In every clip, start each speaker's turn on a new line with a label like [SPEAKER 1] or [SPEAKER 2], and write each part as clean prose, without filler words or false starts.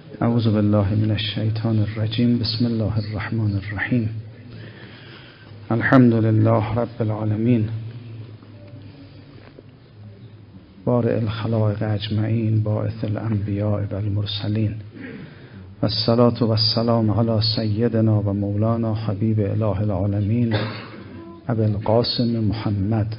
[SPEAKER 1] اعوذ بالله من الشیطان الرجیم. بسم الله الرحمن الرحیم. الحمد لله رب العالمین، بارئ الخلائق اجمعین، باعث الانبیاء و المرسلین، و الصلاة و السلام علی سیدنا و مولانا حبیب اله العالمین ابی القاسم محمد.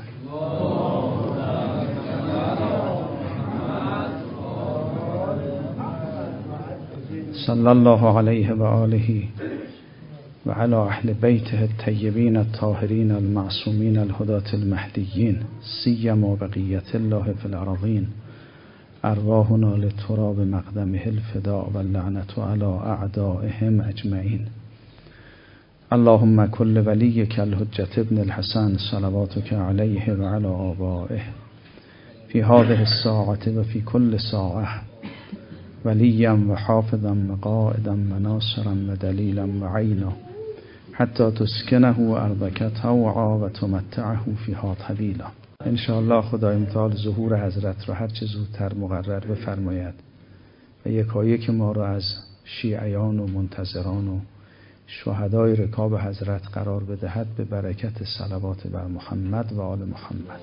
[SPEAKER 1] صلی الله علیه و آله و علی اهل بیته الطیبین الطاهرین المعصومین الهداة المهدیین، سیما بقیة الله فی الارضین، ارواحنا لتراب مقدمه الفداء و اللعنة علی اعدائهم اجمعین. اللهم کل ولیک الحجة ابن الحسن صلواتک علیه و علی آبائه فی هذه الساعة و فی کل ساعة، ولیا و حافظا و قائدا و ناصرا و دلیلا و عینا، حتی تسکنه ارضک طوعا و تمتعه فیها طویلا. انشاءالله خدای متعال ظهور حضرت را هر چه زودتر مقرر بفرماید و یکایک ما را از شیعیان و منتظران و شهدای رکاب حضرت قرار بدهد به برکت صلوات بر محمد و آل محمد.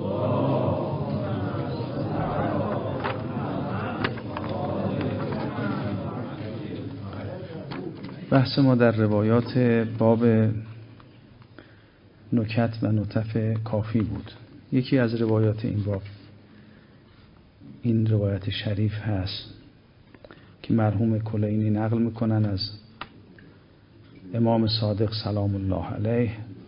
[SPEAKER 1] بحث ما در روایات باب نکت و نطف کافی بود. یکی از روایات این باب این روایت شریف هست که مرحوم کلینی نقل میکنن از امام صادق سلام الله علیه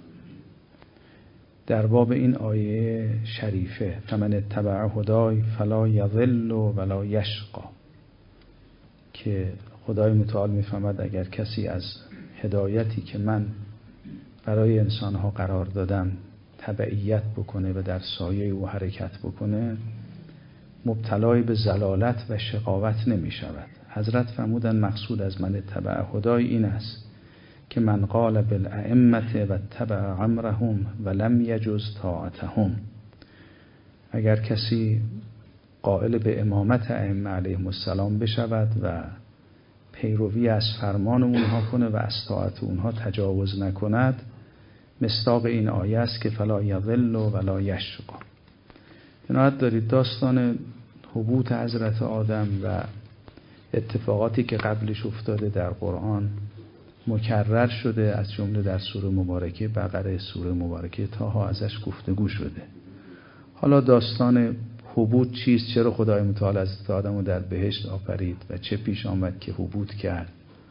[SPEAKER 1] در باب این آیه شریفه: فمن اتبع هدای فلا یضل ولا یشقی، که خدای متعال میفهمد اگر کسی از هدایتی که من برای انسانها قرار دادم تبعیت بکنه و در سایه او حرکت بکنه، مبتلای به ضلالت و شقاوت نمی شود. حضرت فرمودن مقصود از من اتبع هدای این است که من قال بالائمه و اتبع امرهم و لم یجز طاعتهم. اگر کسی قائل به امامت ائمه علیهم السلام بشود و پیروی از فرمان اونها کنه و از طاعت اونها تجاوز نکند، مصداق این آیه است که فلا یضل ولا یشقی. عنایت دارید داستان هبوط حضرت آدم و اتفاقاتی که قبلش افتاده در قرآن مکرر شده، از جمله در سوره مبارکه بقره، سوره مبارکه طه ازش گفتگو شده. حالا داستان هبوط چیست؟ چرا خدای متعال حضرت آدم رو در بهشت آفرید و چه پیش آمد که هبوط کرد؟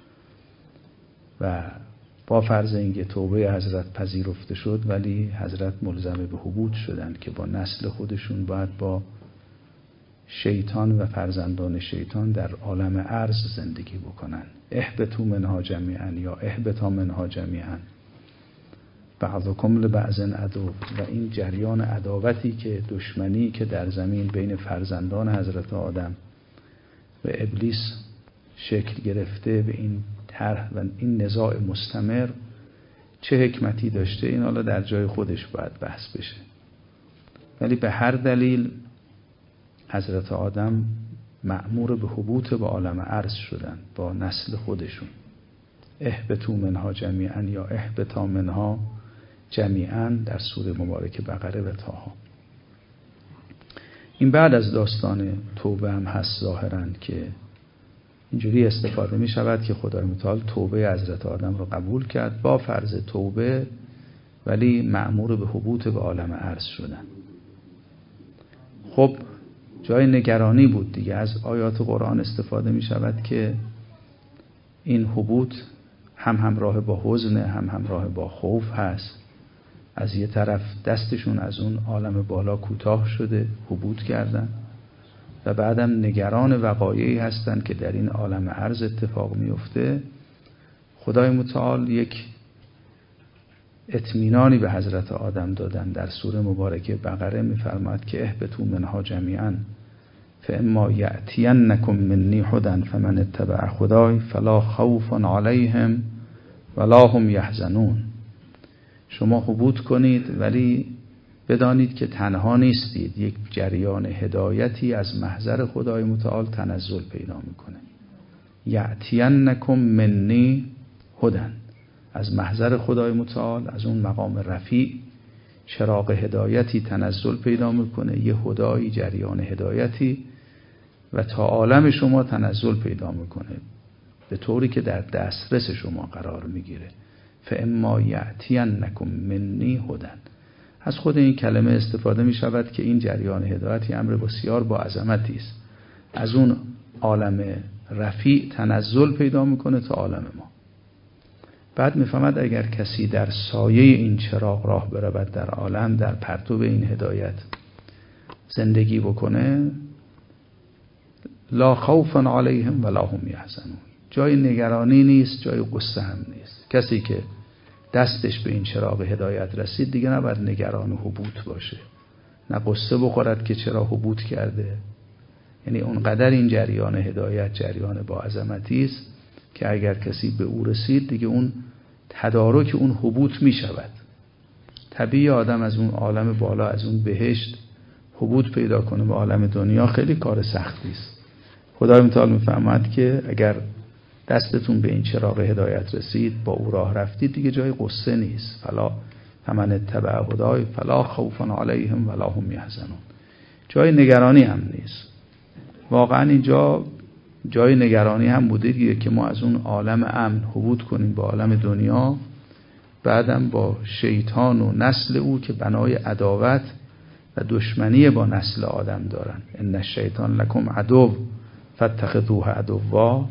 [SPEAKER 1] و با فرض اینکه توبه حضرت پذیرفته شد، ولی حضرت ملزم به هبوط شدند که با نسل خودشون باید با شیطان و فرزندان شیطان در عالم ارض زندگی بکنن. اهبطوا منها جمیعا یا اهبطا منها جمیعا بعضکم لبعض عدو. و این جریان عداوتی که دشمنی که در زمین بین فرزندان حضرت آدم و ابلیس شکل گرفته، به این طرح و این نزاع مستمر چه حکمتی داشته، این حالا در جای خودش باید بحث بشه. ولی به هر دلیل حضرت آدم مأمور به هبوط به عالم عرض شدن با نسل خودشون. اهبطوا منها جمیعا یا اهبطا منها جمیعا در سوره مبارکه بقره و طه. این بعد از داستان توبه هم هست ظاهراً، که اینجوری استفاده می شود که خدای متعال توبه حضرت آدم رو قبول کرد با فرض توبه، ولی مأمور به هبوط به عالم عرض شدن. خب جای نگرانی بود دیگه. از آیات قرآن استفاده می شود که این هبوط هم همراه با حزن، هم همراه با خوف هست. از یه طرف دستشون از اون عالم بالا کوتاه شده، هبوط کردن، و بعدم نگران وقایعی هستن که در این عالم عرض اتفاق میفته. خدای متعال یک اطمینانی به حضرت آدم دادن. در سوره مبارکه بقره میفرماد که اهبطوا منها جمیعا فاما یأتینکم منی هدی فمن اتبع هدای فلا خوف علیهم ولا هم یحزنون. شما هبوط کنید ولی بدانید که تنها نیستید. یک جریان هدایتی از محضر خدای متعال تنزل پیدا میکنه. یأتینکم منی هدن، از محضر خدای متعال، از اون مقام رفیع چراغ هدایتی تنزل پیدا میکنه، یه هدایی، جریان هدایتی و تا عالم شما تنزل پیدا میکنه به طوری که در دسترس شما قرار میگیره. فاما یأتینکم منی هدن، از خود این کلمه استفاده می شود که این جریان هدایتی امر بسیار با عظمتی است، از اون عالم رفیع تنزل پیدا میکنه تا عالم ما. بعد میفهمد اگر کسی در سایه این چراغ راه برود در عالم، در پرتو این هدایت زندگی بکنه، لا خوف علیهم ولا هم یحزنون، جای نگرانی نیست، جای غصه هم نیست. کسی که دستش به این چراغ هدایت رسید دیگه نباید نگران و حبوط باشه، نه قصه بخورد که چرا حبوط کرده. یعنی اونقدر این جریان هدایت جریان با عظمتی است که اگر کسی به او رسید دیگه اون تدارک اون حبوط می شود. طبیعی آدم از اون عالم بالا، از اون بهشت حبوط پیدا کنه به عالم دنیا خیلی کار سختی است. خدای متعال میفهمد که اگر دستتون به این چراغ هدایت رسید، با او راه رفتید، دیگه جای قصه نیست. فلا فمن اتبع هدای فلا خوف علیهم ولا هم یحزنون، جای نگرانی هم نیست. واقعا اینجا جای نگرانی هم بوده دیگه که ما از اون عالم امن حبوط کنیم به عالم دنیا، بعدم با شیطان و نسل او که بنای عداوت و دشمنی با نسل آدم دارن. ان الشیطان لکم عدو فاتخذوه عدوا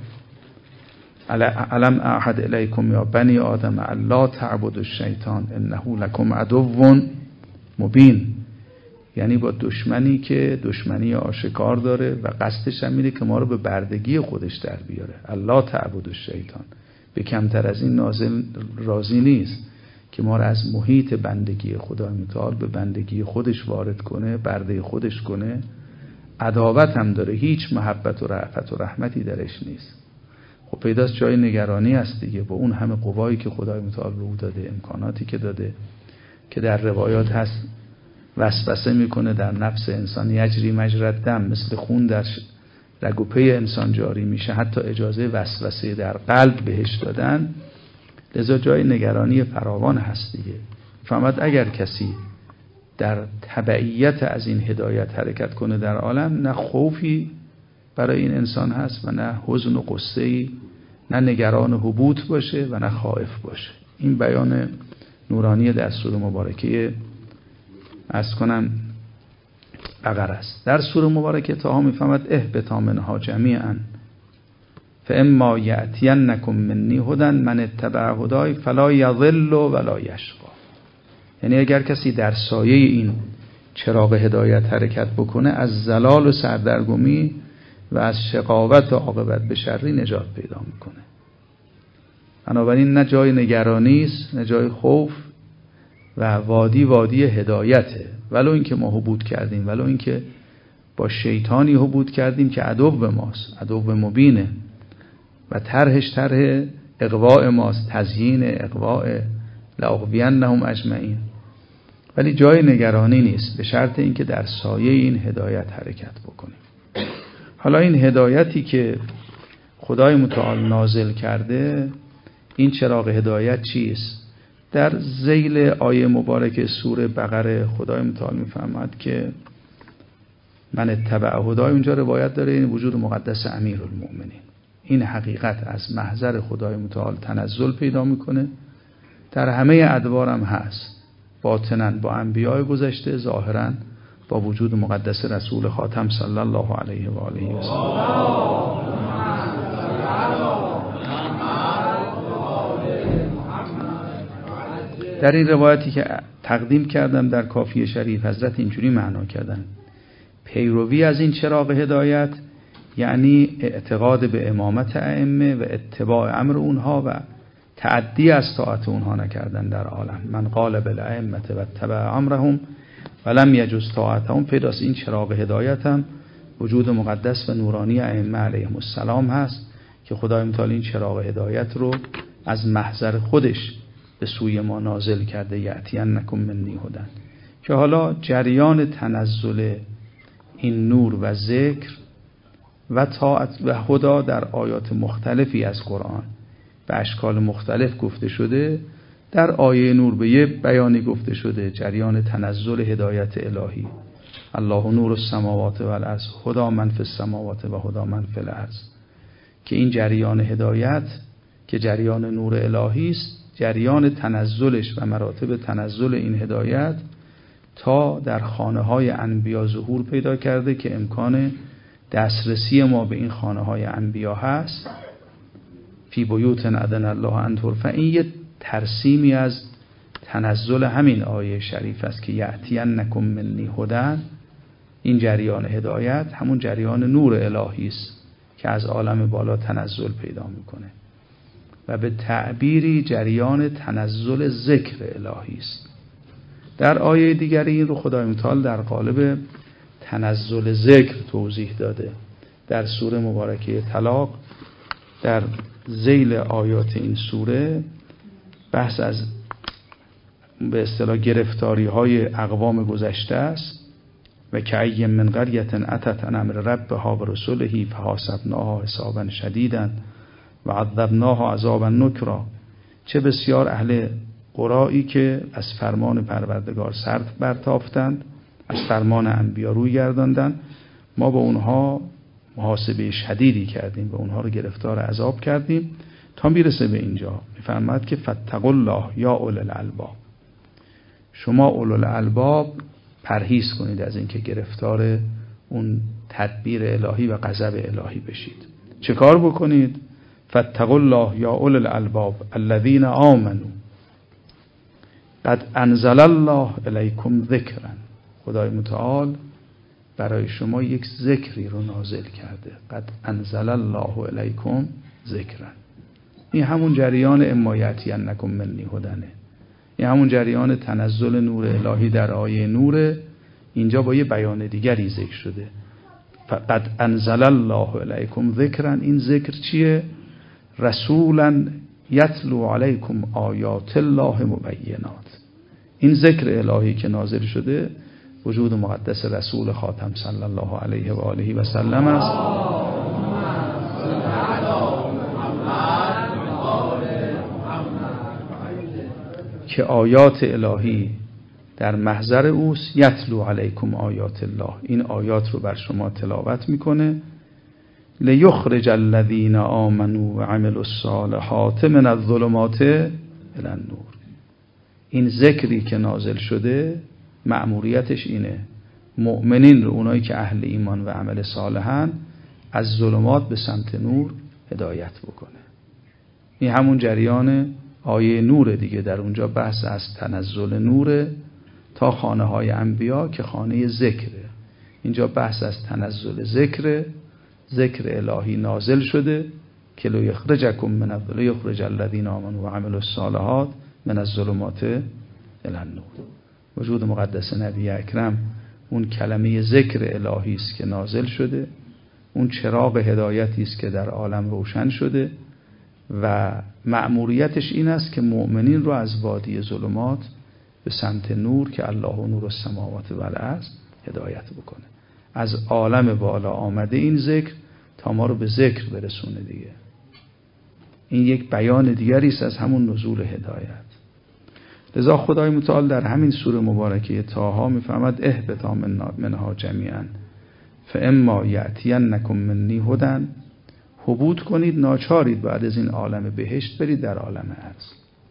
[SPEAKER 1] الم اعهد الیکم یا بنی آدم الا تعبدوا الشیطان انه لکم عدو مبین. یعنی با دشمنی که دشمنی آشکار داره و قصدش هم اینه که ما رو به بردگی خودش در بیاره. الا تعبدوا الشیطان، به کمتر از این نازل راضی نیست که ما رو از محیط بندگی خدای متعال به بندگی خودش وارد کنه، برده خودش کنه. عداوت هم داره، هیچ محبت و رأفت و رحمتی درش نیست. خب پیداست جای نگرانی هست دیگه، با اون همه قوایی که خدای متعال به او داده، امکاناتی که داده، که در روایات هست وسوسه میکنه در نفس انسان، یجری مجری الدم، مثل خون در رگ و پی انسان جاری میشه، حتی اجازه وسوسه در قلب بهش دادن. لذا جای نگرانی فراوان هست دیگه. فهمد اگر کسی در تبعیت از این هدایت حرکت کنه در عالم، نه خوفی برای این انسان هست و نه حزن و قصه‌ای، نه نگران و حبوط باشه و نه خائف باشه. این بیان نورانی در سوره مبارکه عرض کنم بقره است. در سوره مبارکه طه میفهمد اهبطا منها جمیعا فاما یأتینکم منی هدن من اتبع هدای فلا یضل ولا یشقی. یعنی اگر کسی در سایه این چراغ هدایت حرکت بکنه، از ضلال و سردرگمی و از شقاوت و عاقبت به شری نجات پیدا میکنه. بنابراین نه جای نگرانی است، نه جای خوف، و وادی هدایته. ولو اینکه ما حبوط کردیم، ولو اینکه با شیطانی حبوط کردیم که عدو ماست، عدو مبینه و طرحش طرح اغواء ماست، تزیین اغواء لاغوینهم اجمعین، ولی جای نگرانی نیست، به شرط اینکه در سایه این هدایت حرکت بکنیم. حالا این هدایتی که خدای متعال نازل کرده، این چراغ هدایت چیست؟ در ذیل آیه مبارک سوره بقره خدای متعال میفرماد که من اتبع هدای، اونجا روایت داره این وجود مقدس امیرالمؤمنین. این حقیقت از محضر خدای متعال تنزل پیدا میکنه، در همه ادوار هم هست، باطناً با انبیاء گذشته، ظاهراً با وجود مقدس رسول خاتم صلی الله علیه و آله و سلم. در این روایتی که تقدیم کردم در کافیه شریف، حضرت اینجوری معنا کردن: پیروی از این چراغ هدایت یعنی اعتقاد به امامت ائمه و اتباع امر اونها و تعدی از طاعت اونها نکردن در عالم. من قال بالائمه و اتبع امرهم ولم یجوز طاعتهم. پیداست این چراغ هدایت هم وجود مقدس و نورانی ائمه علیهم السلام هست که خدای متعال این چراغ هدایت رو از محضر خودش به سوی ما نازل کرده، یأتینکم منی هدن، که حالا جریان تنزل این نور و ذکر و طاعت و هدا در آیات مختلفی از قرآن به اشکال مختلف گفته شده. در آیه نور به یه بیانی گفته شده جریان تنزل هدایت الهی، الله نور السماوات و الارض هدا من فی السماوات و هدا من فی الارض، که این جریان هدایت که جریان نور الهی است، جریان تنزلش و مراتب تنزل این هدایت تا در خانه های انبیا ظهور پیدا کرده که امکان دسترسی ما به این خانه های انبیا هست. فی بیوت اذن الله ان ترفع، این یه ترسیمی از تنزل همین آیه شریف است که یأتینکم منی هدی. این جریان هدایت همون جریان نور الهی است که از عالم بالا تنزل پیدا میکنه و به تعبیری جریان تنزل ذکر الهی است. در آیه دیگری این رو خدای متعال در قالب تنزل ذکر توضیح داده. در سوره مبارکه طلاق در ذیل آیات این سوره بحث از به اصطلاح گرفتاری های اقوام گذشته است. و کأی من قریة اتت عن امر ربها و رسله فحاسبناها حسابا شدیدا و عذبناها عذابا نکرا. چه بسیار اهل قرایی که از فرمان پروردگار سر برتافتند، از فرمان انبیا روی گرداندند، ما با اونها محاسبه شدیدی کردیم، به اونها رو گرفتار عذاب کردیم. تا میرسه به اینجا میفرماد که فاتقوا الله یا اولي الالباب، شما اولو الالباب پرهیز کنید از اینکه گرفتار اون تدبیر الهی و غضب الهی بشید. چه کار بکنید؟ فاتقوا الله یا اولي الالباب الذين آمنوا قد انزل الله الیکم ذکرا. خدای متعال برای شما یک ذکری رو نازل کرده. قد انزل الله الیکم ذکرا. این همون جریان اما یأتینکم منی هدی، این همون جریان تنزل نور الهی در آیه نور. اینجا با یه بیان دیگری ذکر شده. قد انزل الله الیکم ذکرا. این ذکر چیه؟ رسولا یتلو علیکم آیات الله مبینات. این ذکر الهی که نازل شده وجود مقدس رسول خاتم صلی الله علیه و آله و سلم است که آیات الهی در محضر اوست. یتلو علیکم آیات الله، این آیات رو بر شما تلاوت میکنه. لیخرج الذین آمنوا و عملوا الصالحات من الظلمات الی النور. این ذکری که نازل شده مأموریتش اینه مؤمنین رو، اونایی که اهل ایمان و عمل صالحن، از ظلمات به سمت نور هدایت بکنه. این همون جریان آیه نور دیگه. در اونجا بحث از تنزل نور تا خانه های انبیا که خانه ذکره. اینجا بحث از تنزل ذکر الهی نازل شده که لیخرجکم من لیخرج الذین آمنوا و عملوا الصالحات من الظلمات الی النور. وجود مقدس نبی اکرم اون کلمه ذکر الهی است که نازل شده، اون چراغ هدایتی است که در عالم روشن شده و مأموریتش این است که مؤمنین رو از وادی ظلمات به سمت نور که الله نور السماوات و الارض هدایت بکنه. از عالم بالا آمده این ذکر تا ما رو به ذکر برسونه دیگه. این یک بیان دیگری است از همون نزول هدایت. لذا خدای متعال در همین سوره مبارکه طه میفرماد اهبطا منها جمیعا فاما یأتینکم منی هدی. حبوط کنید، ناچارید بعد از این عالم بهشت برید در عالم ارض.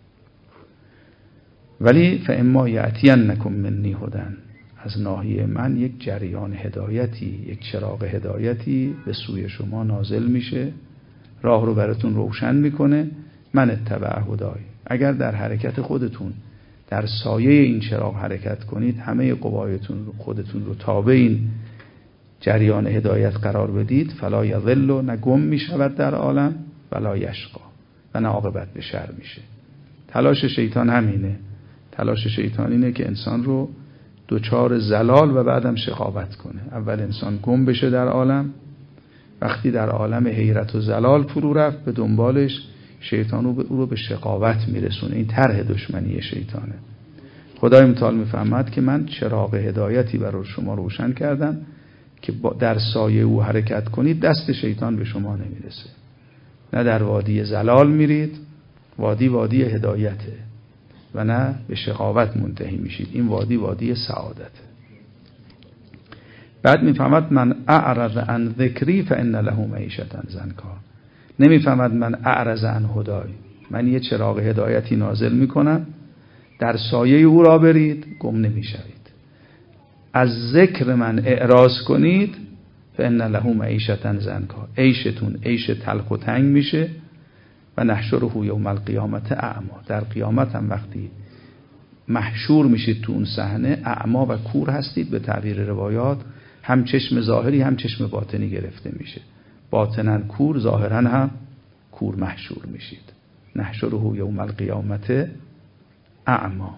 [SPEAKER 1] ولی فاما یأتینکم منی هدی، از ناحیه من یک جریان هدایتی، یک چراغ هدایتی به سوی شما نازل میشه، راه رو براتون روشن میکنه. من اتبع هدای. اگر در حرکت خودتون در سایه این چراغ حرکت کنید، همه قوایتون رو خودتون رو تابع این جریان هدایت قرار بدید، فلا یضل، نه گم میشود در عالم، ولا یشقا، و نه عاقبت به شر میشه. تلاش شیطان همینه. تلاش شیطان اینه که انسان رو دوچار زلال و بعدم شقاوت کنه. اول انسان گم بشه در عالم، وقتی در عالم حیرت و زلال فرو رفت، به دنبالش شیطان او رو به شقاوت میرسونه. این طرح دشمنی شیطانه. خدای متعال میفهمد که من چراغ هدایتی برای شما روشن کردم که در سایه او حرکت کنید دست شیطان به شما نمیرسه. نه در وادی زلال میرید، وادی هدایته، و نه به شقاوت منتهی میشید. این وادی سعادته. بعد میفهمد من اعرض عن ذکری فان له معیشة ضنکا. نمیفهمد من اعرض عن هدای، من یه چراغ هدایتی نازل میکنم، در سایه او را برید، گم نمیشوید. از ذکر من اعراض کنید فان له معیشة ضنکا، عیشتون عیش تلخ و تنگ میشه. و نحشره یوم القیامت اعما، در قیامت هم وقتی محشور میشید تو اون صحنه اعما و کور هستید. به تعبیر روایات هم چشم ظاهری هم چشم باطنی گرفته میشه، باطناً کور، ظاهراً هم کور محشور میشید. نحشره یوم القیامت اعما،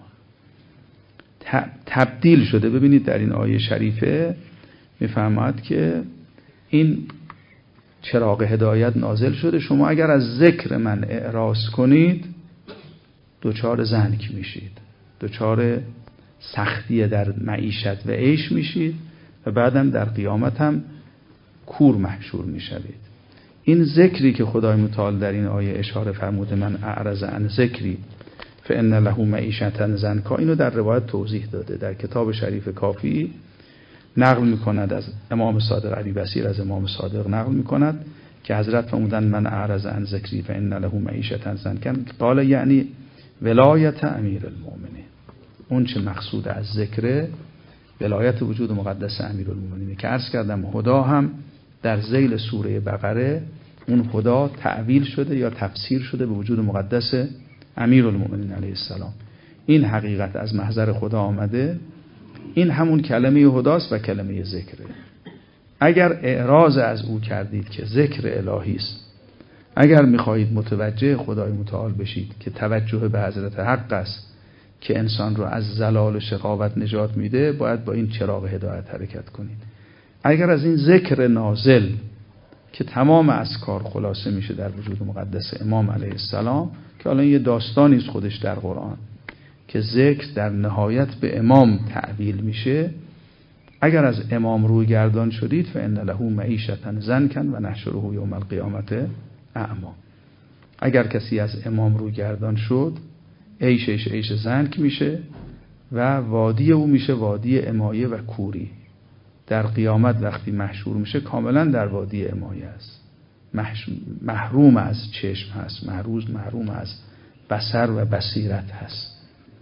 [SPEAKER 1] تبدیل شده. ببینید در این آیه شریفه میفهمد که این چراغ هدایت نازل شده، شما اگر از ذکر من اعراض کنید دچار زنک میشید، دچار سختی در معیشت و عیش میشید و بعدم در قیامت هم کور محشور میشوید. این ذکری که خدای متعال در این آیه اشاره فرموده من اعرض عن ذکری فان له معیشة ضنکا، اینو در روایت توضیح داده. در کتاب شریف کافی نقل میکند از امام صادق، علی بصیر از امام صادق نقل میکند که حضرت فرمودند من اعرض عن ذکری فان له معیشة ضنکا قال یعنی ولایت امیر المؤمنین. اون چه مقصود از ذکر ولایت وجود مقدس امیرالمومنین که عرض کردم هدا هم در ذیل سوره بقره اون هدا تعویل شده یا تفسیر شده به وجود مقدس امیرالمومنین علیه السلام. این حقیقت از محضر خدا آمده، این همون کلمه هداست و کلمه ذکره. اگر اعراض از او کردید که ذکر الهی است، اگر میخواهید متوجه خدای متعال بشید که توجه به حضرت حق است که انسان رو از زلال و شقاوت نجات میده، باید با این چراغ هدایت حرکت کنید. اگر از این ذکر نازل که تمام اذکار خلاصه میشه در وجود مقدس امام علیه السلام، که الان یه داستانی است خودش در قرآن که ذکر در نهایت به امام تعبیل میشه، اگر از امام روی گردان شدید فإن له معیشة ضنکا و نحشره یوم القیامت اعما. اگر کسی از امام روی گردان شد عیش ضنک میشه و وادی او میشه وادی امایه و کوری. در قیامت وقتی محشور میشه کاملا در وادی امایه است، محروم از چشم هست، محروم از بصر و بصیرت هست.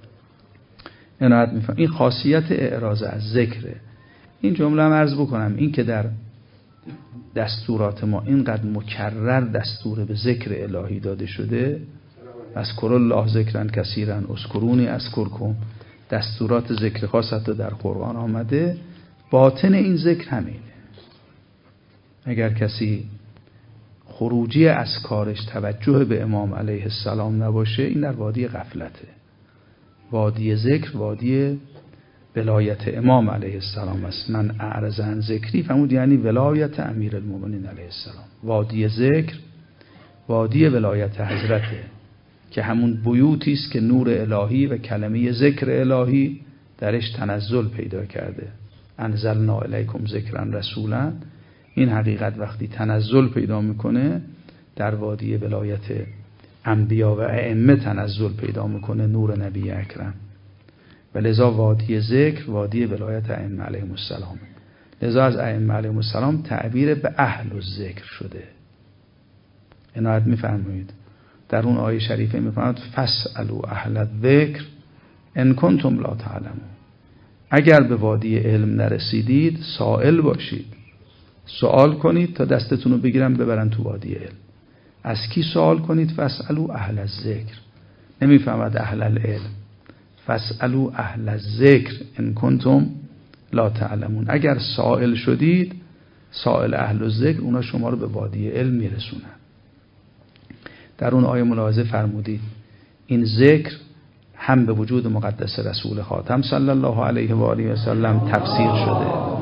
[SPEAKER 1] این خاصیت اعراض از ذکره. این جمله هم عرض بکنم، این که در دستورات ما اینقدر مکرر دستور به ذکر الهی داده شده، اذکروا الله ذکرا کثیرا اذکرونی اذکرکم، دستورات ذکر خاص حتی در قرآن آمده، باطن این ذکر همینه. اگر کسی خروجی از کارش توجه به امام علیه السلام نباشه، این در وادی غفلته. وادی ذکر وادی ولایت امام علیه السلام است. من اعرض عن ذکری فرمود یعنی ولایت امیر المؤمنین علیه السلام. وادی ذکر وادی ولایت حضرته که همون بیوتی است که نور الهی و کلمه ذکر الهی درش تنزل پیدا کرده. انزلنا الیکم ذکرا رسولا. این حقیقت وقتی تنزل پیدا میکنه در وادی ولایت انبیا و ائمه تنزل پیدا میکنه، نور نبی اکرم. و لذا وادی ذکر وادی ولایت ائمه علیهم السلام. لذا از ائمه علیهم السلام تعبیر به اهل الذکر شده. عنایت میفرمایید در اون آیه شریفه میفرماید فاسالوا اهل الذکر ان کنتم لا تعلمون. اگر به وادی علم نرسیدید سائل باشید، سوال کنید تا دستتون رو بگیرن ببرن تو وادی علم. از کی سوال کنید؟ فاسالوا اهل الذکر. نمیفهمد اهل العلم. فاسالوا اهل الذکر ان کنتم لا تعلمون. اگر سائل شدید، سائل اهل الذکر، اونا شما رو به وادی علم میرسونن. در اون آیه ملاحظه فرمودید این ذکر هم به وجود مقدس رسول خاتم صلی الله علیه و آله و سلم تفسیر شده.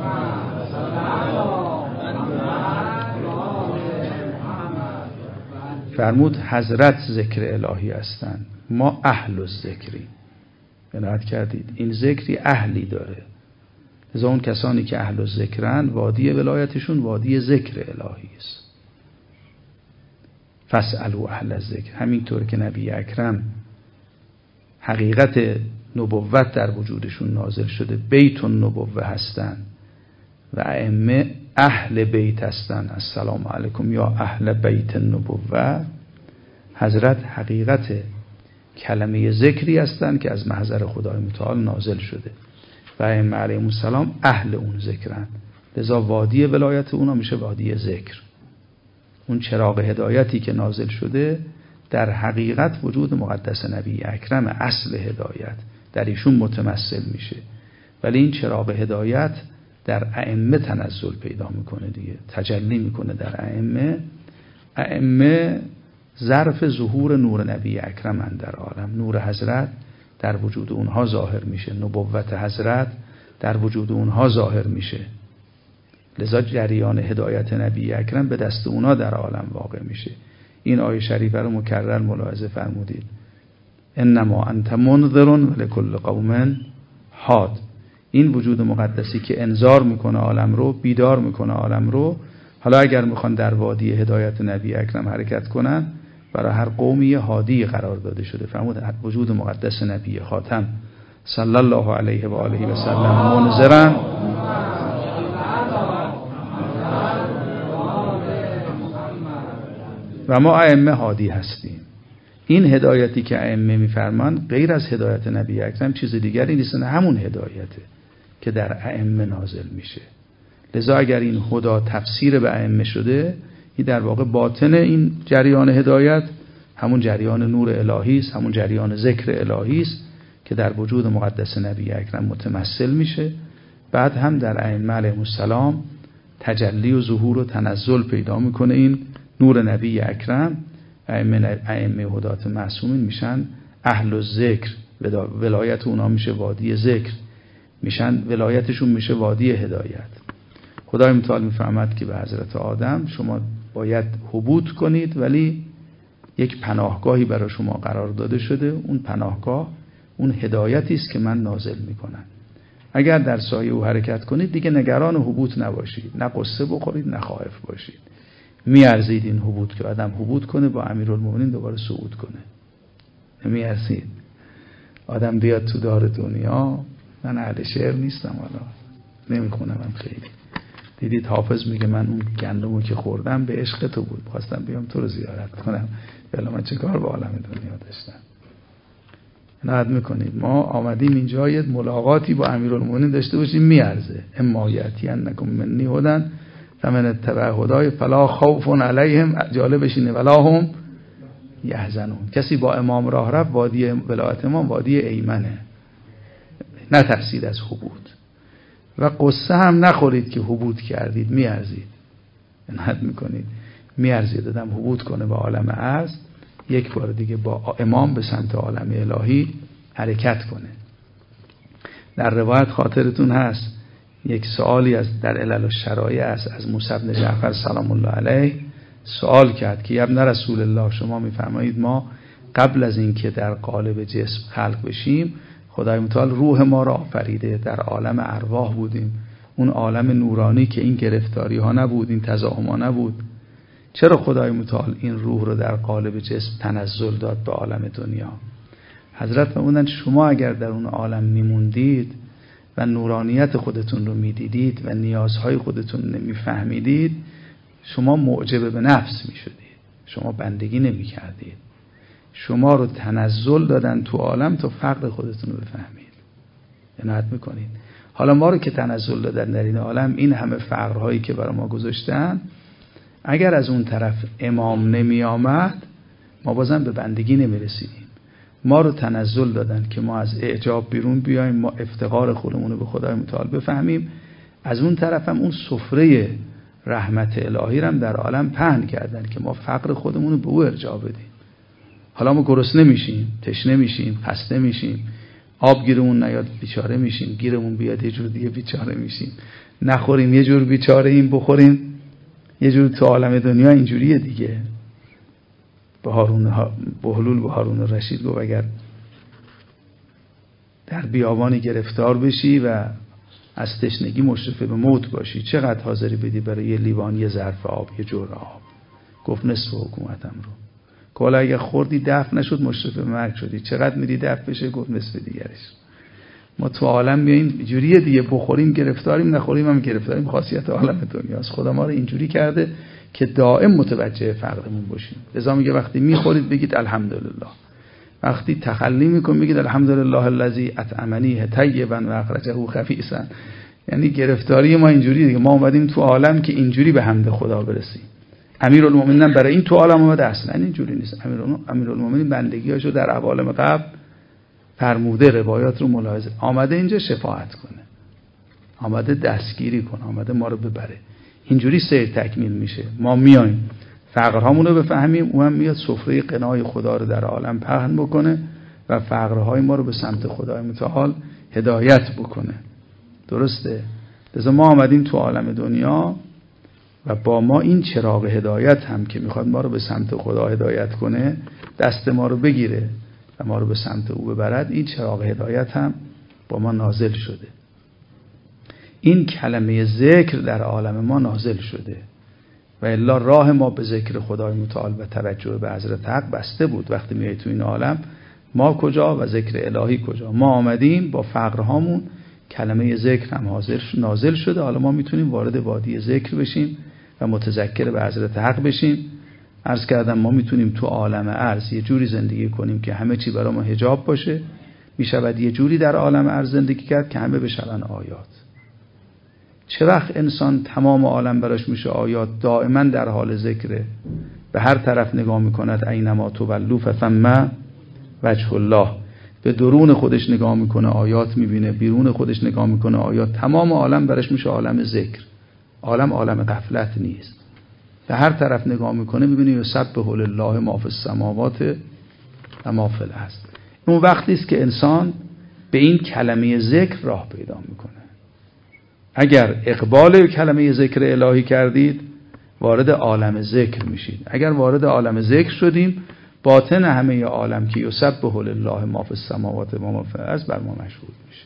[SPEAKER 1] فرمود حضرت ذکر الهی هستند، ما اهل الذکری. عنایت کردید این ذکری اهلی داره. لذا اون کسانی که اهل ذکرن وادی ولایتشون وادی ذکر الهی است. فاسألوا اهل الذکر. همینطور که نبی اکرم حقیقت نبوت در وجودشون نازل شده، بیت النبوه هستن و ائمه اهل بیت هستن، السلام علیکم یا اهل بیت النبوه. حضرت حقیقت کلمه ذکری هستند که از محضر خدای متعال نازل شده و ائمه علیهم السلام اهل اون ذکرن. لذا وادی ولایت اونا میشه وادی ذکر. اون چراغ هدایتی که نازل شده در حقیقت وجود مقدس نبی اکرم، اصل هدایت در ایشون متمثل میشه. ولی این چراغ هدایت در ائمه تنزل پیدا میکنه دیگه، تجلی میکنه در ائمه. ائمه ظرف ظهور نور نبی اکرم در عالم. نور حضرت در وجود اونها ظاهر میشه، نبوت حضرت در وجود اونها ظاهر میشه. لذا جریان هدایت نبی اکرم به دست اونها در عالم واقع میشه. این آیه شریفه رو مکرر ملاحظه فرمودید، انما انت منذر ولکل قوم هاد. این وجود مقدسی که انذار میکنه عالم رو، بیدار میکنه عالم رو. حالا اگر میخوان در وادی هدایت نبی اکرم حرکت کنن، برای هر قومی هادی قرار داده شده. فرمود وجود مقدس نبی خاتم صلی الله علیه و آله و سلم منذرن و ما ائمه هادی هستیم. این هدایتی که ائمه میفرمان غیر از هدایت نبی اکرم چیز دیگری نیست، همون هدایته که در ائمه نازل میشه. لذا اگر این هدا تفسیر به ائمه شده، این در واقع باطن این جریان هدایت همون جریان نور الهی است، همون جریان ذکر الهی است که در وجود مقدس نبی اکرم متمثل میشه. بعد هم در ائمه علیهم السلام تجلی و ظهور و تنزل پیدا میکنه این نور نبی اکرم. ائمه هدات معصومین میشن اهل الذکر، ولایت اونا میشه وادی ذکر، میشن ولایتشون میشه وادی هدایت. خدای متعال میفرماد که به حضرت آدم شما باید حبوط کنید، ولی یک پناهگاهی برای شما قرار داده شده. اون پناهگاه اون هدایتی است که من نازل میکنم. اگر در سایه او حرکت کنید دیگه نگران حبوط نباشید، نه قصه بخورید نه خائف باشید. میارزید این حبوط که آدم حبوط کنه با امیرالمومنین دوباره صعود کنه. نمیارزید آدم بیاد تو دار دنیا. من اهل شعر نیستم، حالا نمیخونم خیلی. دیدید حافظ میگه من اون گندمو که خوردم به عشق تو بود، خواستم بیام تو رو زیارت کنم، ولی من چه کار با عالم دنیا داشتم. نهاد میکنید ما آمدیم اینجا یه ملاقاتی با امیرالمومنین داشته باشیم، میارزه. اما یاتینکم منی هدی فمن اتبع هدای فلا خوف علیهم، جالبش اینه ولا هم یحزنون. کسی با امام راه رفت، وادی ولایت امام وادی ایمنه، نه ترسید از حبوط و قصه هم نخورید که حبوط کردید، میارزید. نهاد میکنید میارزید آدم حبوط کنه به عالم ارض، یک بار دیگه با امام به سمت عالم الهی حرکت کنه. در روایت خاطرتون هست یک سوالی از در علل الشرایع است از موسی بن جعفر سلام الله علیه، سوال کرد که ابن رسول الله شما میفرمایید ما قبل از اینکه در قالب جسم خلق بشیم خدای متعال روح ما را آفریده، در عالم ارواح بودیم، اون عالم نورانی که این گرفتاری ها نبود، این تزاحم ها نبود. چرا خدای متعال این روح رو در قالب جسم تنزل داد به عالم دنیا؟ حضرت فرمودند شما اگر در اون عالم میموندید و نورانیت خودتون رو میدیدید و نیازهای خودتون نمیفهمیدید، شما معجب به نفس میشدید، شما بندگی نمیکردید. شما رو تنزل دادن تو عالم تا فقر خودتون رو بفهمید. عنایت میکنید. حالا ما رو که تنزل دادن در این عالم، این همه فقرهایی که برای ما گذاشتن، اگر از اون طرف امام نمی آمد ما بازم به بندگی نمی رسیدیم. ما رو تنزل دادن که ما از اعجاب بیرون بیایم، ما افتقار خودمون رو به خدای متعال بفهمیم. از اون طرف هم اون سفره رحمت الهی هم در عالم پهن کردن که ما فقر خودمون رو به او ارجاع بدیم. حالا ما گرسنه میشیم، تشنه میشیم، خسته میشیم، آب گیرمون نیاد بیچاره میشیم، گیرمون بیاد یه جور دیگه بیچاره میشیم، نخوریم یه جور بیچاره ایم، بخوریم یه جور. تو عالم دنیا اینجوریه دیگه. بهلول به هارون رشید گفت اگر در بیابانی گرفتار بشی و از تشنگی مشرف به موت باشی، چقدر حاضری بدی برای یه لیوان، یه ظرف آب، یه جرعه آب؟ گفت نصف حکومتم رو. که اگه خوردی دفع نشد مشرف به مرگ شدی، چقدر میدی دفع بشه؟ گفت نصف دیگرش. ما تو عالم میاییم جوریه دیگه، بخوریم گرفتاریم، نخوریم هم گرفتاریم. خاصیت عالم دنیاست. خدا ما رو اینجوری کرده که دائم متوجه فقرمون باشیم. لذا میگه وقتی میخورید بگید الحمدلله، وقتی تخلی میکنید بگید الحمدلله الذی اطعمنی طیبا و اخرجه خبیثا. یعنی گرفتاری ما اینجوریه دیگه. ما اومدیم تو عالم که اینجوری به حمد خدا برسیم. امیرالمومنین برای این تو عالم اومده، اصلا اینجوری نیست. امیرالمومنین بندگیاشو در عوالم قبل فرموده، روایات رو ملاحظه، آمده اینجا شفاعت کنه، آمده دستگیری کنه، آمده ما رو ببره. اینجوری سیر تکمیل میشه. ما میایم فقرهامون رو بفهمیم، اون هم میاد سفره غنای خدا رو در عالم پهن بکنه و فقرهای ما رو به سمت خدای متعال هدایت بکنه. درسته؟ لذا ما آمدیم تو عالم دنیا و با ما این چراغ هدایت هم که میخواد ما رو به سمت خدا هدایت کنه، دست ما رو بگیره و ما رو به سمت او ببرد، این چراغ هدایت هم با ما نازل شده. این کلمه ذکر در عالم ما نازل شده و الا راه ما به ذکر خدای متعال و توجه به حضرت حق بسته بود. وقتی میای تو این عالم، ما کجا و ذکر الهی کجا؟ ما آمدیم با فقرهامون، کلمه ذکر هم نازل شده. حالا ما میتونیم وارد وادی ذکر بشیم و متذکر به حضرت حق بشیم. عرض کردم ما میتونیم تو عالم ارض یه جوری زندگی کنیم که همه چی برای ما حجاب باشه، میشود یه جوری در عالم ارض زندگی کرد که همه بشون آیات. چه وقت انسان تمام عالم براش میشه آیات، دائما در حال ذکره، به هر طرف نگاه میکند اینما تولوا فثم وجه الله، به درون خودش نگاه میکنه آیات میبینه، بیرون خودش نگاه میکنه آیات. تمام عالم براش میشه عالم ذکر. عالم غفلت نیست. به هر طرف نگاه میکنه میبینه یسبح لله ما فی السماوات و ما فی الارض. اون وقتی است که انسان به این کلمه ذکر راه پیدا میکنه. اگر اقبال کلمه ذکر الهی کردید، وارد عالم ذکر میشید. اگر وارد عالم ذکر شدیم، باطن همه عالم که یسبح لله ما فی السماوات و ما فی الارض بر ما مشهود میشه.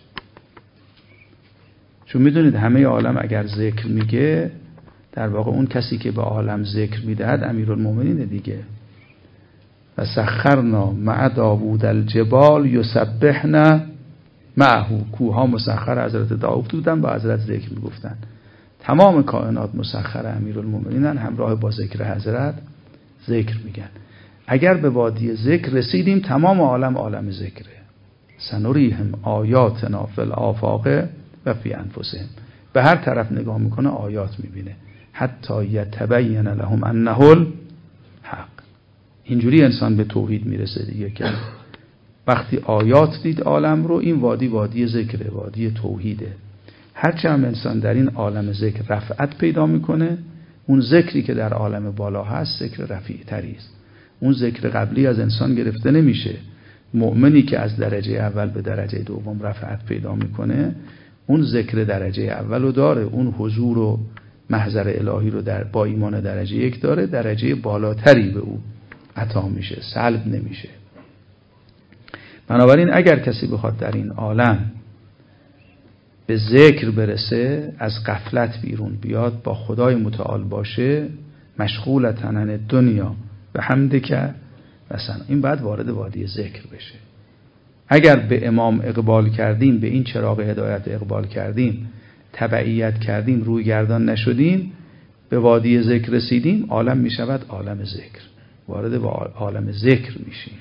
[SPEAKER 1] چون میدونید همه عالم اگر ذکر میگه، در واقع اون کسی که به عالم ذکر میدهد امیرالمومنین دیگه. و سخرنا مع داوود الجبال یسبحن معه، کوها مسخر حضرت داوود بودن، با حضرت ذکر میگفتن. تمام کائنات مسخر امیرالمومنینن، همراه با ذکر حضرت ذکر میگن. اگر به وادی ذکر رسیدیم، تمام عالم ذکره. سنریهم آیاتنا فی الآفاق و فی انفسهم. به هر طرف نگاه میکنه آیات میبینه. حتی یتبین لهم انه الحق. اینجوری انسان به توحید میرسه دیگه، که وقتی آیات دید عالم رو، این وادی ذکره، وادی توحیده. هرچه هم انسان در این عالم ذکر رفعت پیدا میکنه، اون ذکری که در عالم بالا هست ذکر رفیع تری است. اون ذکر قبلی از انسان گرفته نمیشه. مؤمنی که از درجه اول به درجه دوم رفعت پیدا میکنه، اون ذکر درجه اول رو داره، اون حضور و محضر الهی رو با ایمان درجه یک داره، درجه بالاتری به او عطا میشه، سلب نمیشه. بنابراین اگر کسی بخواد در این عالم به ذکر برسه، از غفلت بیرون بیاد، با خدای متعال باشه، مشغولتن عن الدنیا و حمدک مثلا، این بعد وارد وادی ذکر بشه. اگر به امام اقبال کردیم، به این چراغ هدایت اقبال کردیم، تبعیت کردیم، روی گردان نشدیم، به وادی ذکر رسیدیم، عالم می شود عالم ذکر. وارد عالم ذکر میشیم،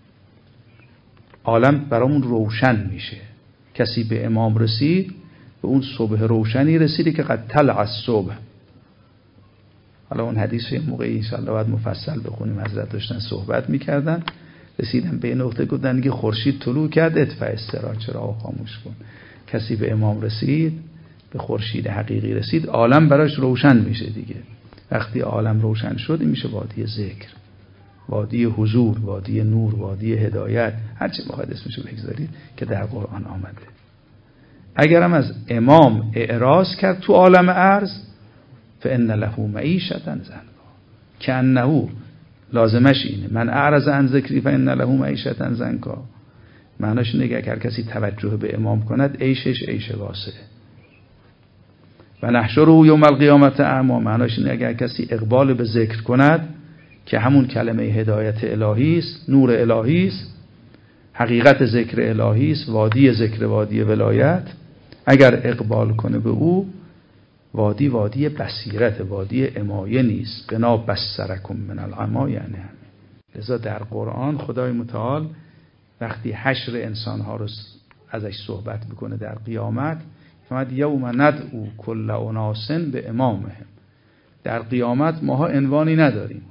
[SPEAKER 1] عالم برامون روشن میشه. کسی به امام رسید، به اون صبح روشنی رسیده که قد طلع الصبح. حالا اون حدیث موقعی انشاءالله باید مفصل بخونیم، حضرت داشتن صحبت میکردن، رسیدن به نقطه گفتن که خورشید طلوع کرد، ادفع السراج، چراغ خاموش کن. کسی به امام رسید، به خورشید حقیقی رسید، عالم براش روشن میشه دیگه. وقتی عالم روشن شد، این میشه وادی ذکر، وادی حضور، وادی نور، وادی هدایت، هر چه بخواید اسمشو بگذارید که در قرآن آمده. اگرم از امام اعراض کرد تو عالم ارض، فان له معیشة ضنکا، که انه لازمش اینه، من اعرض عن ذکری فان له معیشة ضنکا. معناش اینه که هر کسی توجه به امام کند، عیشش عیش واسعه. و نحشره یوم القیامت اعمی، معناش اینه اگر کسی اقبال به ذکر کند که همون کلمه هدایت الهی است، نور الهی است، حقیقت ذکر الهی است، وادی ذکر، وادی ولایت، اگر اقبال کنه به او، وادی بصیرت، وادی عمایه نیست. بنا بصرکم من العمی، یعنی لذا در قرآن خدای متعال وقتی حشر انسانها رو ازش صحبت میکنه در قیامت، فرمود یوم ندعو کل اناس به امامهم. در قیامت ماها عنوانی نداریم،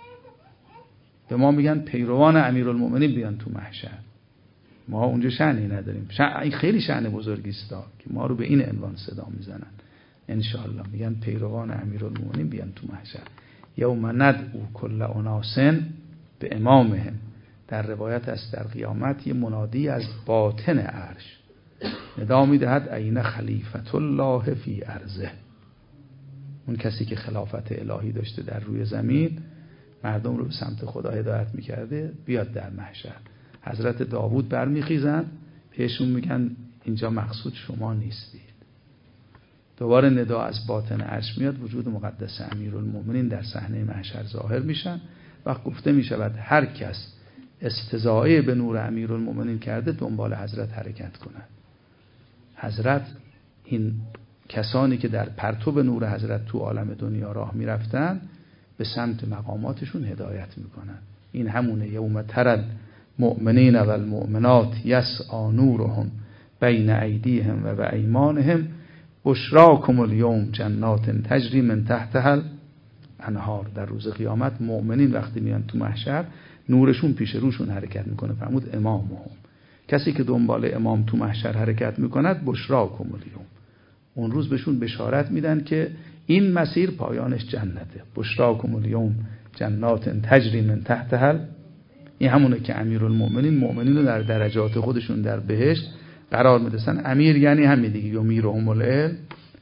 [SPEAKER 1] به ما میگن پیروان امیرالمؤمنین بیان تو محشر، ما اونجا شأنی نداریم. این خیلی شأن بزرگی است که ما رو به این عنوان صدا میزنن. ان شاء الله میگن پیروان امیرالمؤمنین بیان تو محشر. یوم ندعو کل اناس به امامهم. در روایت است در قیامت یه منادی از باطن عرش ندا میدهد عین خلیفت الله فی ارضه. اون کسی که خلافت الهی داشته در روی زمین، مردم رو به سمت خدا هدایت میکرده، بیاد در محشر. حضرت داوود برمیخیزن، بهشون میگن اینجا مقصود شما نیستید. دوباره ندا از باطن عرش میاد، وجود مقدس امیرالمؤمنین در صحنه محشر ظاهر میشن. وقت گفته میشود هر کس استضاعه به نور امیرالمؤمنین کرده دنبال حضرت حرکت کنند. حضرت این کسانی که در پرتو نور حضرت تو عالم دنیا راه میرفتن به سمت مقاماتشون هدایت میکنن. این همونه یوم ترى المؤمنین و المؤمنات یسعی نورهم بین ایدیهم و بایمانهم بشراکم الیوم جنات تجری من تحتها الانهار. در روز قیامت مؤمنین وقتی میان تو محشر نورشون پیش روشون حرکت میکنه. فرمود امامهم، کسی که دنبال امام تو محشر حرکت میکند، بشراکم الیوم، اون روز بهشون بشارت میدن که این مسیر پایانش جنته. بشراکم الیوم جنات تجری من تحتها، این همونه که امیرالمؤمنین مؤمنین رو در درجات خودشون در بهشت قرار میدن. امیر یعنی همین دیگه، یمیرهم العلم،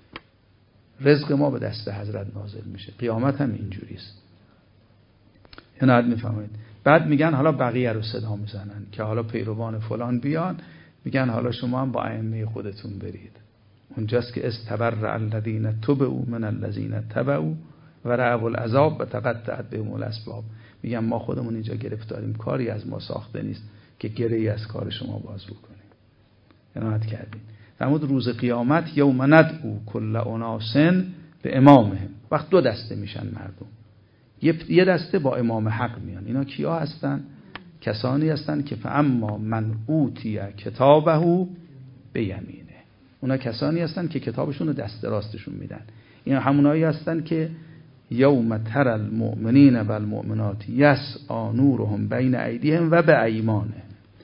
[SPEAKER 1] رزق ما به دست حضرت نازل میشه. قیامت هم اینجوری است. عنایت میفهمید. بعد میگن حالا بقیه رو صدا میزنن که حالا پیروان فلان بیان، میگن حالا شما هم با ائمه خودتون برید. اونجاست که استبر الذین تبعوا من الذین تبعوا و رأوا العذاب و تقطعت بهم الاسباب. میگن ما خودمون اینجا گرفتاریم، کاری از ما ساخته نیست که گره‌ای از کار شما باز بکنیم. عنایت کردین. فرمود روز قیامت یوم ندعو کل اناس به امامهم. وقت دو دسته میشن مردم. یه دسته با امام حق میان. اینا کیا هستن؟ کسانی هستن که فاما من اوتی کتابه بیمینه. اونا کسانی هستن که کتابشون رو دست راستشون میدن. اینا همونایی هستن که یوم ترى المؤمنین و المؤمنات یسعی نورهم بین ایدیهم و بایمانهم.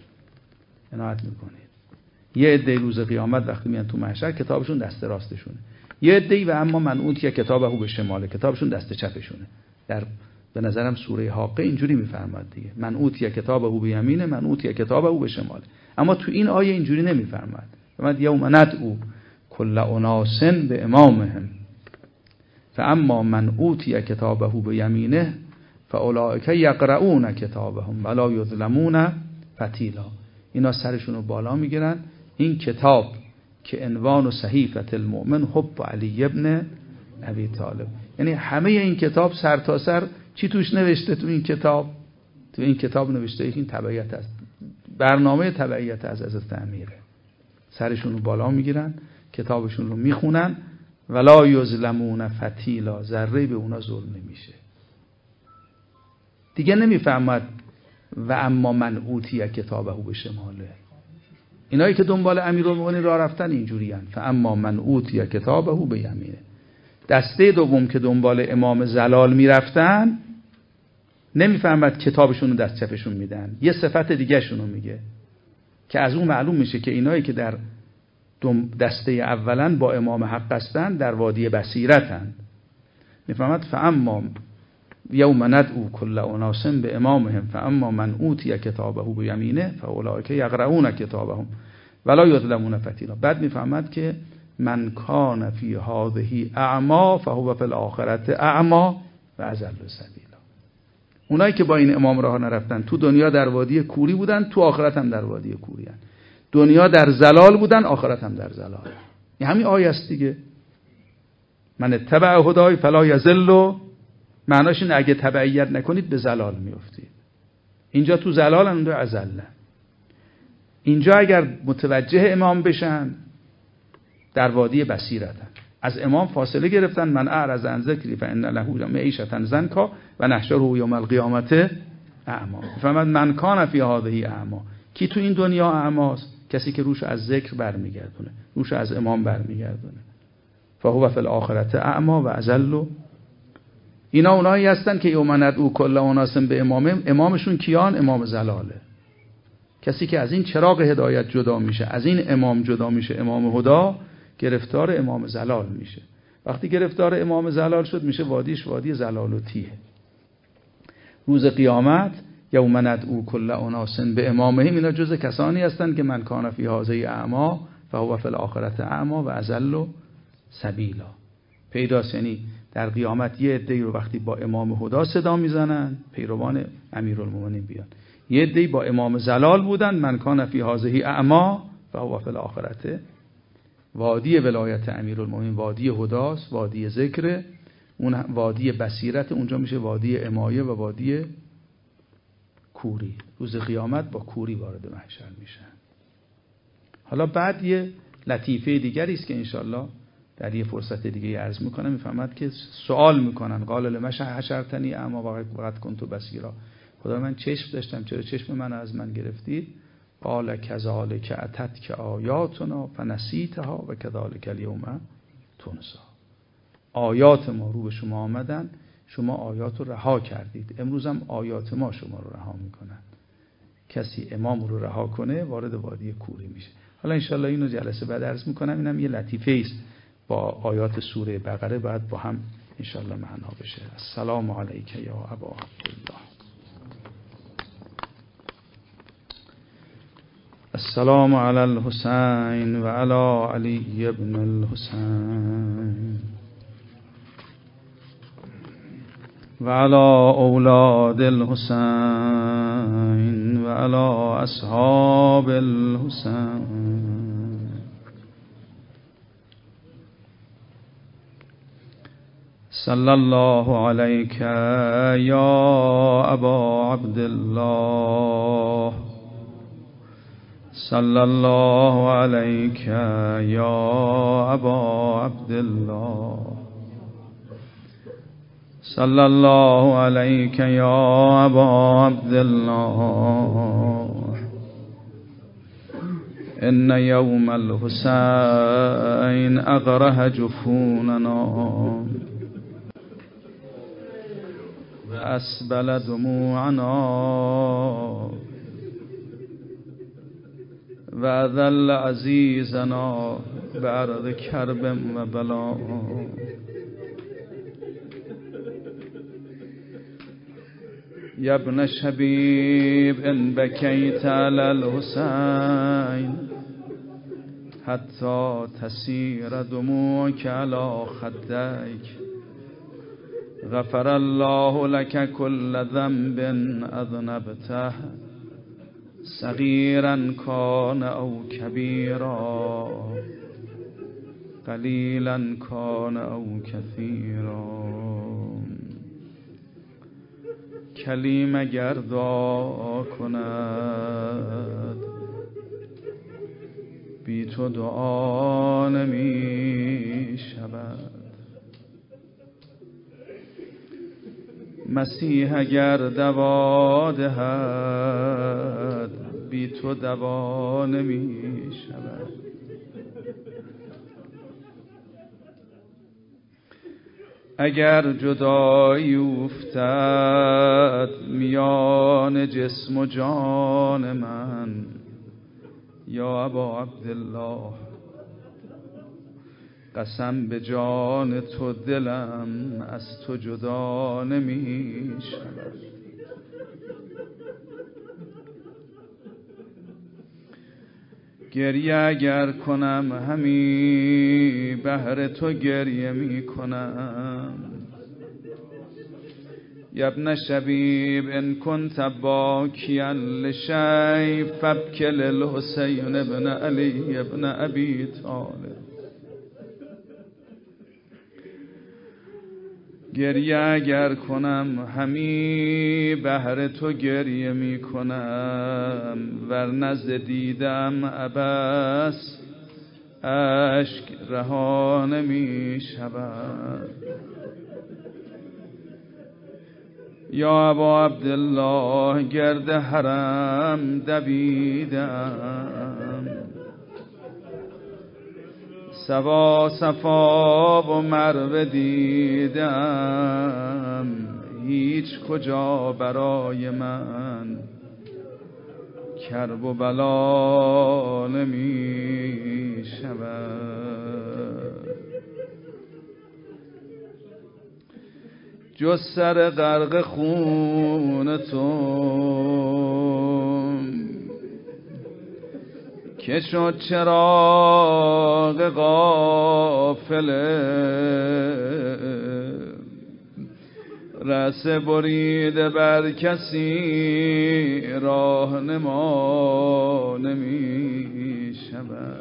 [SPEAKER 1] عنایت میکنید. یه عده روز قیامت وقتی میان تو محشر کتابشون دست راستشونه، یه عده و اما من اوتی کتابه به شماله، کتابشون دست چپشونه. به نظرم سوره حاقه اینجوری میفرماد دیگه، من اوتی کتابه به یمینه، من اوتی کتابه به شماله. اما تو این آیه اینجوری نمیفرماد. فرمود یوم ندعو کل اناس به امامهم فاما من اوتی کتابه به یمینه فاولئک یقرؤون کتابهم ولا یظلمون فتیلا. اینا سرشون رو بالا میگیرن. این کتاب که عنوان و صحیفه المؤمن حب علی ابن ابی طالب، یعنی همه این کتاب سر تا سر چی توش نوشته؟ تو این کتاب نوشته این تبعیت است، برنامه تبعیت از حضرت امیره. سرشون رو بالا میگیرن، کتابشون رو میخونن، ولا یظلمون فتیلا، ذره به اونا ظلم نمیشه. دیگه نمیفهمد و اما من اوتی کتابه به شماله. اینایی که دنبال امیرالمؤمنین راه رفتن اینجوری هستند. فاما من اوتی کتابه به یمینه. دسته دوم که دنبال امام زلال میرفتن، نمیفهمد کتابشون رو دست چپشون میدن. یه صفت دیگه شونو میگه که از اون معلوم میشه که اینایی که در دسته اولا با امام حق هستن در وادی بصیرتن. میفهمد فاما یوم ندعو کل اناس به امامهم فاما من اوتی کتابه به یمینه فاولئک یقرؤون کتابهم ولا یظلمون فتیلا. بعد میفهمد که من کان فی هذه اعما فهو فی الاخره اعما و اضل سبیلا. اونایی که با این امام راه نرفتن تو دنیا در وادی کوری بودن، تو آخرت هم در وادی کوری هستن. دنیا در زلال بودن، آخرت هم در زلال. این همین آیه است دیگه. من اتبع هدای فلا یضل، معناش اینه اگه تبعیت نکنید به ضلال میافتید. اینجا تو ضلال، اونجا ازله. اینجا اگر متوجه امام بشن در وادی بصیرتن، از امام فاصله گرفتن. من اعرض عن ذکری فان له معیشة ضنکا و نحشره یوم القیامة اعما. فمن من کان فی هذه اعما، کی تو این دنیا اعماست؟ کسی که روش از ذکر برمیگردونه، روش از امام برمیگردونه. فهو فی الاخرة اعما و اضل. اینا اونایی هستن که یوم ندعو کل اناس به امامهم، امامشون کیان؟ امام ضلاله. کسی که از این چراغ هدایت جدا میشه، از این امام جدا میشه، امام هدا، گرفتار امام ضلال میشه. وقتی گرفتار امام ضلال شد میشه وادیش وادی ضلال و تیه. روز قیامت یوم ندعو کل اناس به امامهم، اینا جز کسانی هستند که من کان فی هذه اعما فهو فی الاخرة اعما و اضل سبیلا. پیداست، یعنی در قیامت یه عده‌ای رو وقتی با امام هدا صدا میزنن، پیروان امیرالمومنین بیان، یه عده‌ای با امام ضلال بودن، من کان فی هذه اعما فهو فی الاخرة. وادی ولایت امیرالمومنین وادی هداست، وادی ذکر، اون وادی بصیرت اونجا میشه وادی امایه و وادی کوری. روز قیامت با کوری وارد محشر میشن. حالا بعد یه لطیفه دیگری است که انشالله در یه فرصت دیگه عرض میکنم. میفهمد که سوال میکنن قال لما حشرتنی اعما وقد کنت بصیرا، خدا من چشم داشتم، چرا چشم من از من گرفتید؟ قال کذالک اتتک آیاتنا فنسیتها و کذالک الیوم تنسی. آیات ما رو به شما آمدن، شما آیات رو رها کردید، امروز هم آیات ما شما رو رها میکنن. کسی امام رو رها کنه وارد وادی کوری میشه. حالا انشالله اینو جلسه بعد عرض میکنم. اینم یه لطیفه است با آیات سوره بقره، بعد با هم انشالله معنا بشه. السلام علیک یا ابا عبدالله. السلام علی الحسین و علی علی ابن الحسین و علی اولاد الحسین و علی اصحاب الحسین. صلی الله علیک یا ابا عبدالله، صلی الله علیک یا ابا عبدالله، صلی الله علیک یا ابا عبدالله. ان یوم الحسین اقرح جفوننا و اسبل دموعنا و اذل عزیزنا بعرض کرب و بلا. یا ابن شبیب ان بکیت علی الحسین حتی تسیر دموعک علی خدیک غفر الله لك كل ذنب اذنبته صغیرا کان او کبیرا قلیلا کان او کثیرا. کلیم اگر دعا کند بی تو دعا نمی شود. مسیح اگر دوا دهد بی تو دوا نمی شود. اگر جدایی افتد میان جسم و جان من یا ابا عبدالله، قسم به جان تو دلم از تو جدا نمی شود. گریه اگر کنم همی بهر تو گریه می کنم. یا ابن شبیب ان کنت باکیا لشیء فابک للحسین ابن علی ابن ابی طالب. گریه اگر کنم همی بهر تو گریه می کنم، ورنه ز دیدم عبث اشک رها نمی شود. یا ابا عبدالله گرد حرم دویدم، صفا صفا و مروه دیدم، هیچ کجا برای من کرب و بلا نمی شود. جز سر غرق خون تو که شد چراغ قافله، رسه بریده بر کسی راهنما نمی شود.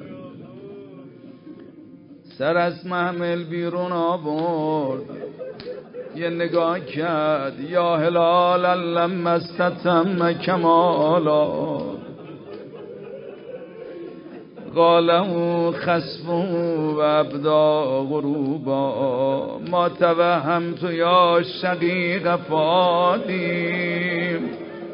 [SPEAKER 1] سر از محمل بیرون آورد، یه نگاه کرد، یا هلالا لما استتم کمالا، قاله خسف و ابدا غروبا، ما توهمت یا شقیق فادی،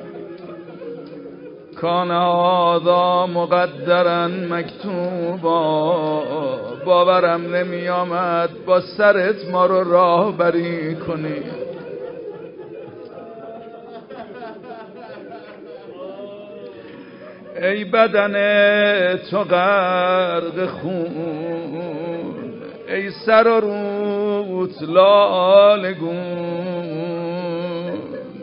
[SPEAKER 1] کان هذا مقدرا مکتوبا. باورم نمی آمد با سرت ما رو راهبری کنی. ای بدن تو غرق خون، ای سر و روت لالگون.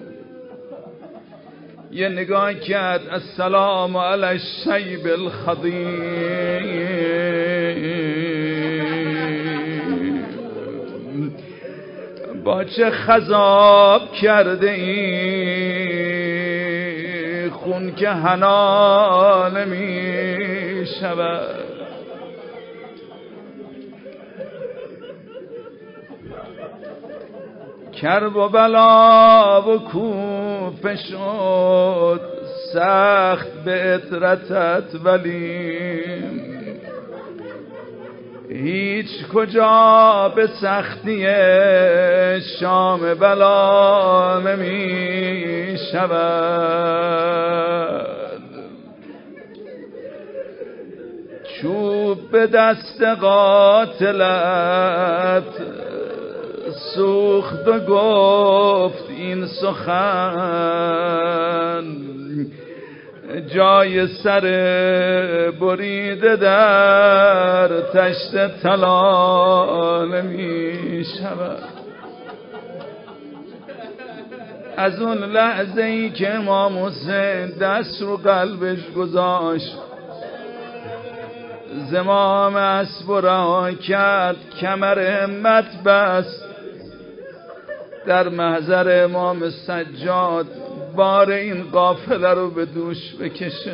[SPEAKER 1] یه نگاه کرد، السلام علی الشیب الخضیم، با چه خضاب کرده ای خون که حنا نمی شود. کرب و بلا و کوفه شد سخت به عطرتت، ولی هیچ کجا به سختی شام بلا نمی شود. چوب به دست قاتلت سوخت و گفت این سخن، جای سر بریده در تشت طلا نمی شود. از اون لحظه ای که امام حسین دست رو قلبش گذاشت، زمام اسب رها کرد، کمر همت بست، در محضر امام سجاد بار این قافله رو به دوش بکشه.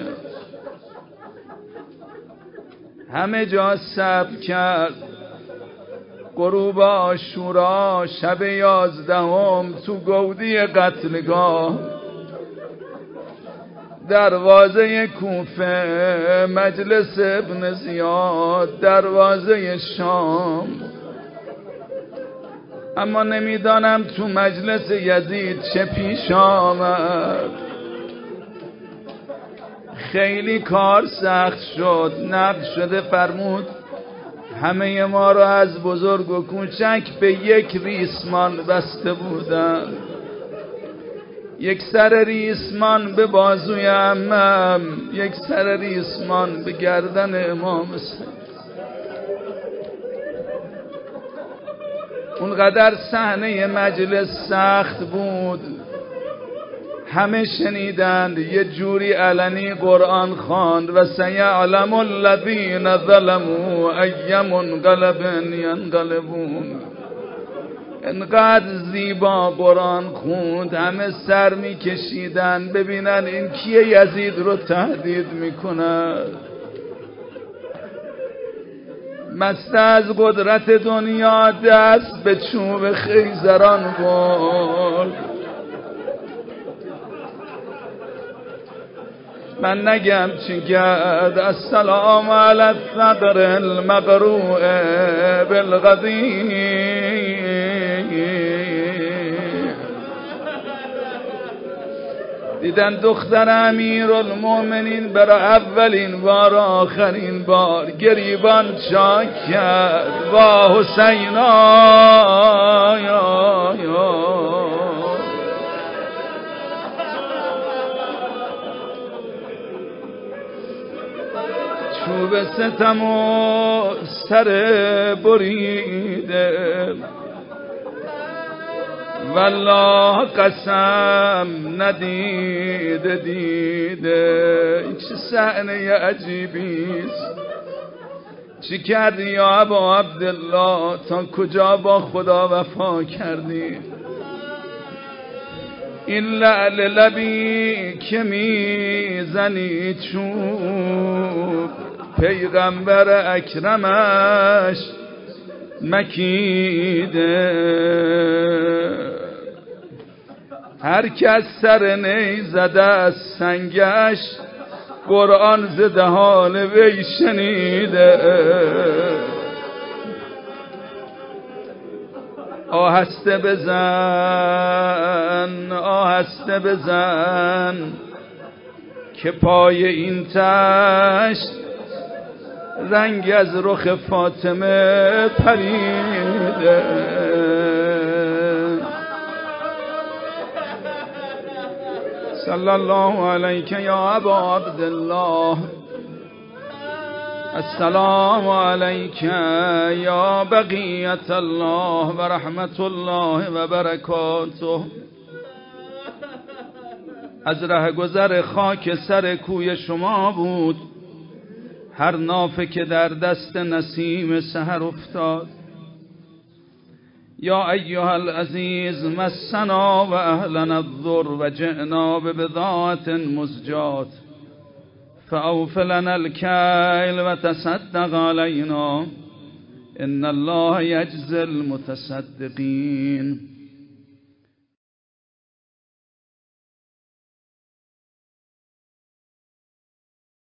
[SPEAKER 1] همه جا صبر کرد. غروب عاشورا شب 11 تو گودی قتلگاه، دروازه کوفه، مجلس ابن زیاد، دروازه شام. اما نمیدانم تو مجلس یزید چه پیش آمد. خیلی کار سخت شد. نقد شده فرمود همه ما را از بزرگ و کوچک به یک ریسمان بسته بودند. یک سر ریسمان به بازوی عمم، یک سر ریسمان به گردن امام حسین. اونقدر صحنه مجلس سخت بود، همه شنیدند. یه جوری علنی قرآن خواند و سیعلم الذین ظلموا ای منقلب ینقلبون. انقدر زیبا قرآن خوند، همه سر میکشیدن ببینن این کیه یزید رو تهدید میکنه. مست از قدرت دنیا دست به چوب خیزران برد. من نگم چی کرد. السلام علی الثغر المقروء بالغدیر. دیدن دختر امیرالمومنین برای اولین بار آخرین بار گریبان چاک کرد. وا حسینا چوب ستم و سر بریده، والله قسم ندیده دیده. این چه صحنه عجیبیست. چی کردی یا ابا عبدالله؟ تا کجا با خدا وفا کردی؟ این لعل لبی که میزنی چوب پیغمبر اکرمش مکیده. هر کس سر نی زده از سنگش قرآن ز دهان وی شنیده. آهسته بزن آهسته بزن که پای این تشت رنگ از رخ فاطمه پریده. صلی الله علیک یا ابا عبدالله. السلام علیک یا بقیت الله و رحمت الله و برکاته. از ره گذر خاک سر کوی شما بود هر نافه که در دست نسیم سحر افتاد. یا ایها العزیز مسنا و اهلنا الضر و جئنا ببضاعة مزجات فاوف لنا الکیل و تصدق علینا ان الله یجزی المتصدقین.